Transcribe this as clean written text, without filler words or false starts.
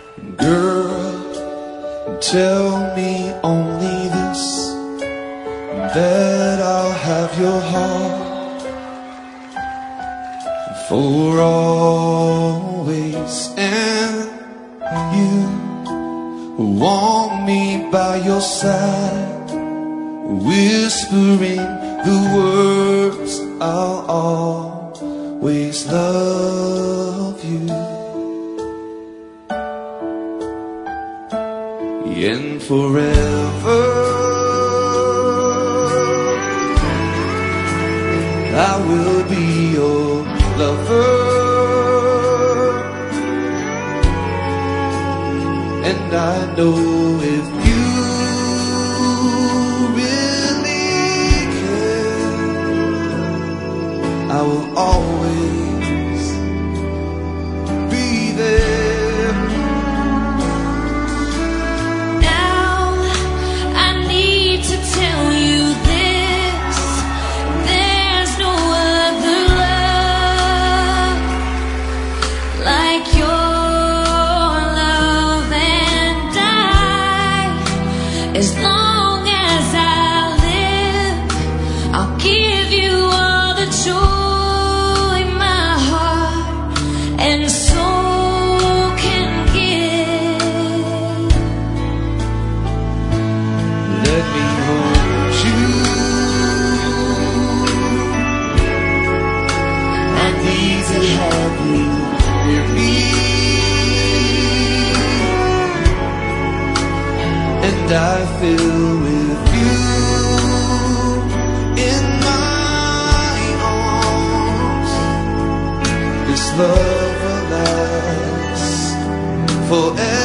Girl, tell me only this, that I'll have your heart for always, and you want me by your side, whispering the words, I'll always love you. And forever I will be your lover, and I know if you really care, I will always be there. Now I need to tell you this: there's no other love like your love, and as long as I live, I'll give you all the joy my heart and soul can give. Let me hold you. I need to have you near me, and I feel with you in my arms. This love will last forever.